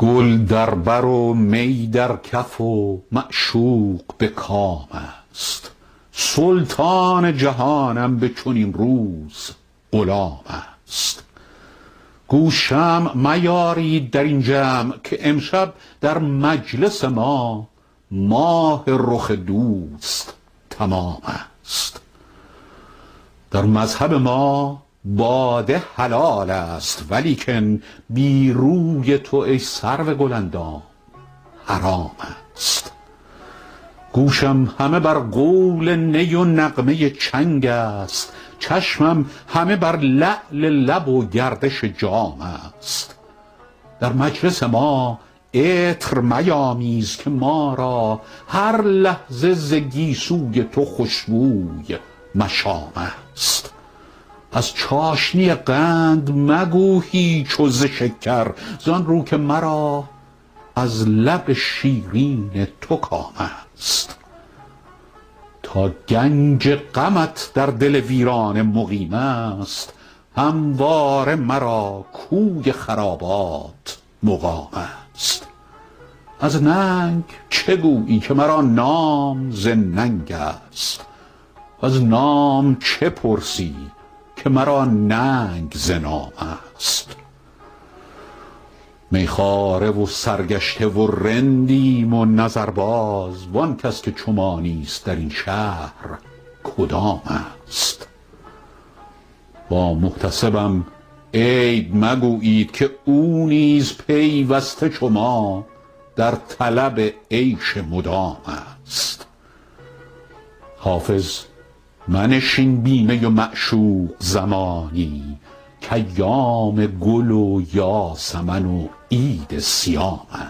گل در بر و می در کف و معشوق به کام است. سلطان جهانم به چنین روز غلام است. گو شمع میارید در این جمع که امشب در مجلس ما ماه رخ دوست تمام است. در مذهب ما باده حلال است، ولیکن بی روی تو ای سرو گلندام حرام است. گوشم همه بر قول نی و نغمه چنگ است، چشمم همه بر لعل لب و گردش جام است. در مجلس ما عطر میامیز که ما را هر لحظه ز گیسوی تو خوشبوی مشام است. از چاشنی قند مگو هیچ و ز شکر، زان رو که مرا از لب شیرین تو کام است. تا گنج غمت در دل ویران مقیم است، همواره مرا کوی خرابات مقام است. از ننگ چه گویی که مرا نام ز ننگ است، از نام چه پرسی که مرا ننگ ز نام است. میخواره و سرگشته و رندیم و نظرباز، وان کس که چو ما نیست در این شهر کدام است. با محتسبم عیب مگویید که او نیز پیوسته چو ما در طلب عیش مدام است. حافظ منشین بی می و معشوق زمانی، کایام گل و یاسمن و عید صیام است.